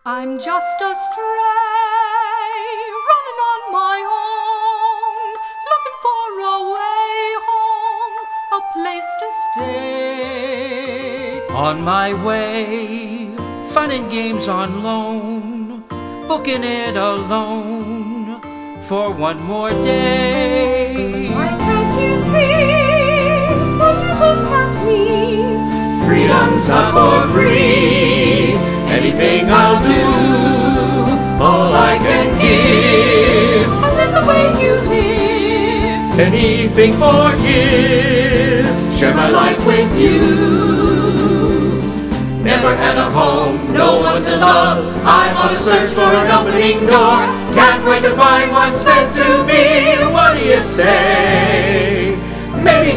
I'm just a stray, running on my own, looking for a way home, a place to stay. On my way, fun and games on loan, booking it alone for one more day. Why can't you see? Won't you look at me? Freedom's not for free. Anything I'll do, all I can give. I live the way you live. Anything forgive. Share my life with you. Never had a home, no one to love. I'm on a search for an opening door. Can't wait to find what's meant to be. What do you say? Maybe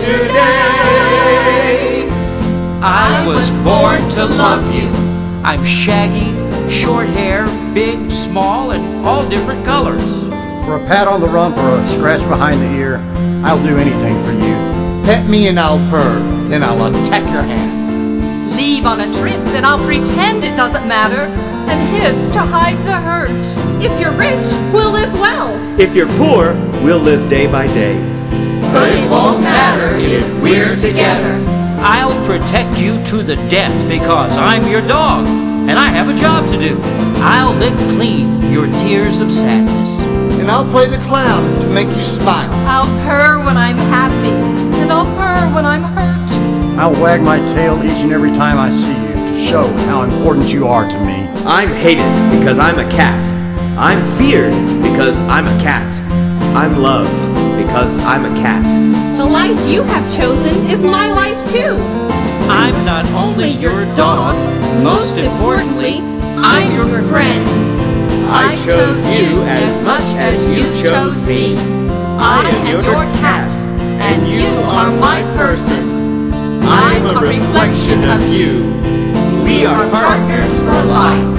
today. I was born to love you. I'm shaggy, short hair, big, small, and all different colors. For a pat on the rump or a scratch behind the ear, I'll do anything for you. Pet me and I'll purr, then I'll untack your hand. Leave on a trip and I'll pretend it doesn't matter, and hiss to hide the hurt. If you're rich, we'll live well. If you're poor, we'll live day by day. But it won't matter if we're together. I'll protect you to the death because I'm your dog and I have a job to do. I'll lick clean your tears of sadness. And I'll play the clown to make you smile. I'll purr when I'm happy, and I'll purr when I'm hurt. I'll wag my tail each and every time I see you to show how important you are to me. I'm hated because I'm a cat. I'm feared because I'm a cat. I'm loved because I'm a cat. The life you have chosen is my life too. I'm not only your dog, most importantly, I'm your friend. I chose you as much as you chose me. I am your cat, and you are my person. I'm a reflection of you. We are partners for life.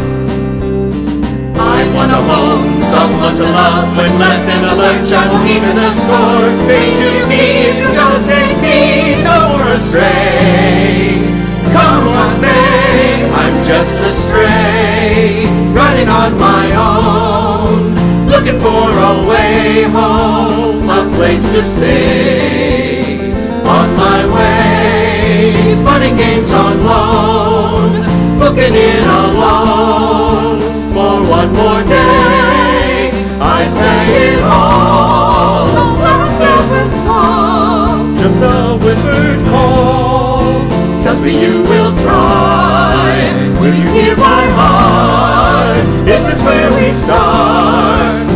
I want a home, someone to love. When left in a lurch, I will even the score. Fade to me if you don't take me no more astray. Come what may, I'm just a stray, running on my own, looking for a way home, a place to stay. On my way, fun and games on loan, booking it alone for one more day. I say it all, the last never small, just a whispered call tells me you will try. Will you hear my heart? This is where we start.